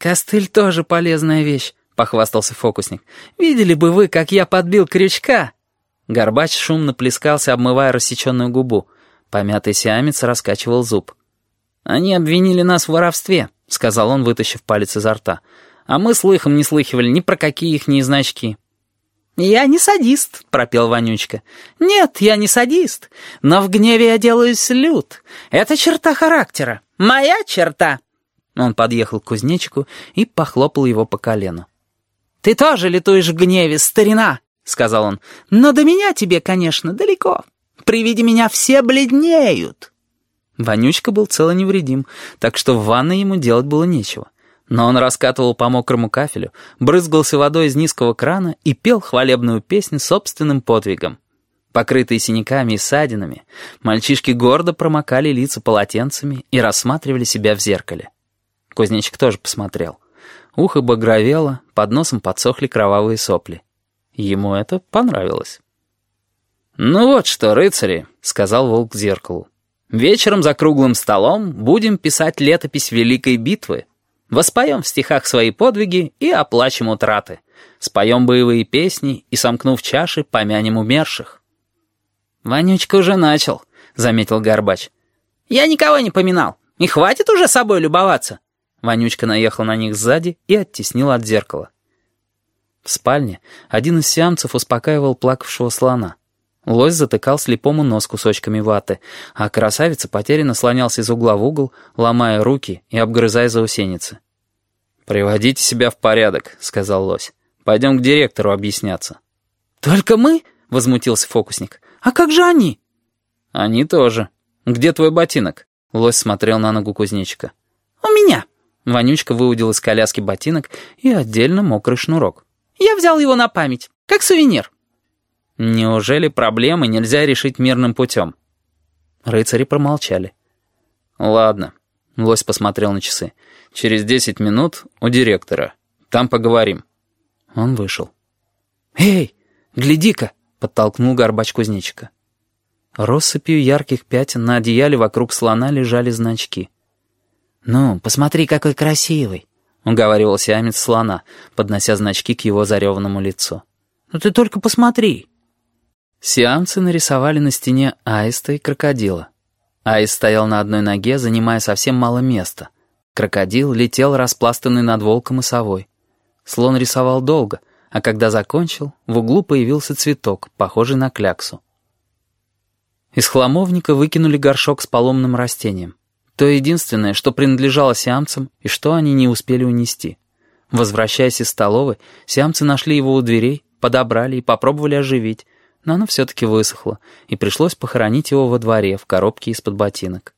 «Костыль тоже полезная вещь», — похвастался фокусник. «Видели бы вы, как я подбил крючка!» Горбач шумно плескался, обмывая рассеченную губу. Помятый сиамец раскачивал зуб. «Они обвинили нас в воровстве», — сказал он, вытащив палец изо рта. «А мы слыхом не слыхивали ни про какие ихние значки». «Я не садист», — пропел Вонючка. «Нет, я не садист, но в гневе я делаюсь лют. Это черта характера. Моя черта». Он подъехал к кузнечику и похлопал его по колену. «Ты тоже летуешь в гневе, старина», — сказал он. «Но до меня тебе, конечно, далеко. При виде меня все бледнеют». Вонючка был цел и невредим, так что в ванной ему делать было нечего. Но он раскатывал по мокрому кафелю, брызгался водой из низкого крана и пел хвалебную песню собственным подвигом. Покрытые синяками и ссадинами, мальчишки гордо промокали лица полотенцами и рассматривали себя в зеркале. Кузнечик тоже посмотрел. Ухо багровело, под носом подсохли кровавые сопли. Ему это понравилось. «Ну вот что, рыцари», — сказал волк к зеркалу. «Вечером за круглым столом будем писать летопись Великой битвы. Воспоем в стихах свои подвиги и оплачем утраты. Споем боевые песни и, сомкнув чаши, помянем умерших». «Вонючка уже начал», — заметил Горбач. «Я никого не поминал, и хватит уже собой любоваться». Вонючка наехал на них сзади и оттеснил от зеркала. В спальне один из сиамцев успокаивал плакавшего слона. Лось затыкал слепому нос кусочками ваты, а красавица потерянно слонялся из угла в угол, ломая руки и обгрызая заусеницы. «Приводите себя в порядок», — сказал лось. «Пойдем к директору объясняться». «Только мы?» — возмутился фокусник. «А как же они?» «Они тоже. Где твой ботинок?» Лось смотрел на ногу кузнечика. «У меня». Вонючка выудил из коляски ботинок и отдельно мокрый шнурок. «Я взял его на память, как сувенир». «Неужели проблемы нельзя решить мирным путем?» Рыцари промолчали. «Ладно», — лось посмотрел на часы. «Через 10 минут у директора. Там поговорим». Он вышел. «Эй, гляди-ка!» — подтолкнул Горбач кузнечика. Россыпью ярких пятен на одеяле вокруг слона лежали значки. «Ну, посмотри, какой красивый!» — уговаривал сиамец слона, поднося значки к его зареванному лицу. «Ну ты только посмотри!» Сиамцы нарисовали на стене аиста и крокодила. Аист стоял на одной ноге, занимая совсем мало места. Крокодил летел, распластанный над волком и совой. Слон рисовал долго, а когда закончил, в углу появился цветок, похожий на кляксу. Из хламовника выкинули горшок с поломным растением. То единственное, что принадлежало сиамцам и что они не успели унести. Возвращаясь из столовой, сиамцы нашли его у дверей, подобрали и попробовали оживить, но оно все-таки высохло, и пришлось похоронить его во дворе в коробке из-под ботинок.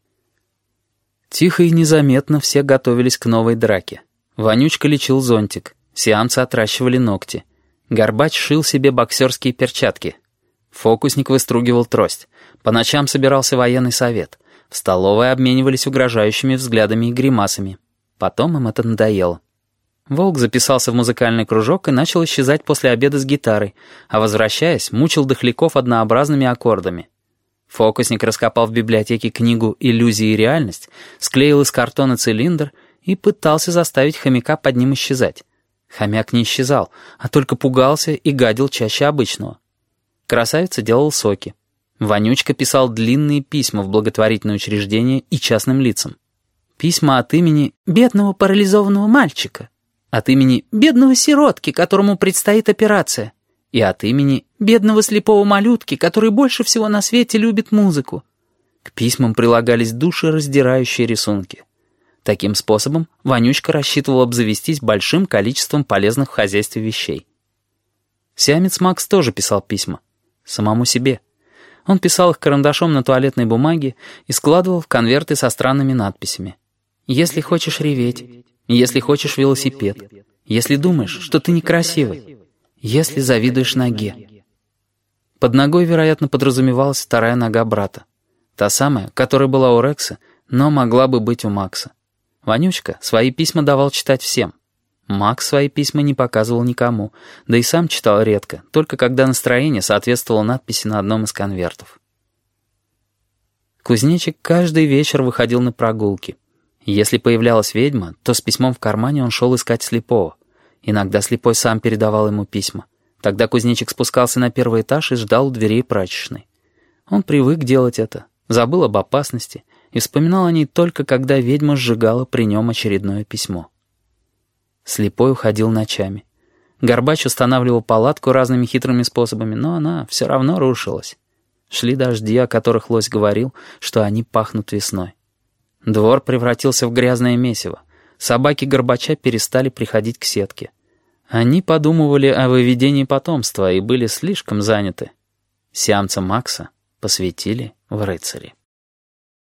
Тихо и незаметно все готовились к новой драке. Вонючка лечил зонтик, сиамцы отращивали ногти. Горбач шил себе боксерские перчатки. Фокусник выстругивал трость. По ночам собирался военный совет. В столовой обменивались угрожающими взглядами и гримасами. Потом им это надоело. Волк записался в музыкальный кружок и начал исчезать после обеда с гитарой, а, возвращаясь, мучил дохляков однообразными аккордами. Фокусник раскопал в библиотеке книгу «Иллюзия и реальность», склеил из картона цилиндр и пытался заставить хомяка под ним исчезать. Хомяк не исчезал, а только пугался и гадил чаще обычного. Красавица делал соки. Вонючка писал длинные письма в благотворительные учреждения и частным лицам. Письма от имени бедного парализованного мальчика, от имени бедного сиротки, которому предстоит операция, и от имени бедного слепого малютки, который больше всего на свете любит музыку. К письмам прилагались душераздирающие рисунки. Таким способом Вонючка рассчитывал обзавестись большим количеством полезных в хозяйстве вещей. Сиамец Макс тоже писал письма. Самому себе. Он писал их карандашом на туалетной бумаге и складывал в конверты со странными надписями. «Если хочешь реветь, если хочешь велосипед, если думаешь, что ты некрасивый, если завидуешь ноге». Под ногой, вероятно, подразумевалась вторая нога брата. Та самая, которая была у Рекса, но могла бы быть у Макса. Вонючка свои письма давал читать всем. Макс свои письма не показывал никому, да и сам читал редко, только когда настроение соответствовало надписи на одном из конвертов. Кузнечик каждый вечер выходил на прогулки. Если появлялась ведьма, то с письмом в кармане он шел искать слепого. Иногда слепой сам передавал ему письма. Тогда кузнечик спускался на первый этаж и ждал у дверей прачечной. Он привык делать это, забыл об опасности и вспоминал о ней только когда ведьма сжигала при нем очередное письмо. Слепой уходил ночами. Горбач устанавливал палатку разными хитрыми способами, но она все равно рушилась. Шли дожди, о которых лось говорил, что они пахнут весной. Двор превратился в грязное месиво. Собаки Горбача перестали приходить к сетке. Они подумывали о выведении потомства и были слишком заняты. Сиамца Макса посвятили в рыцари.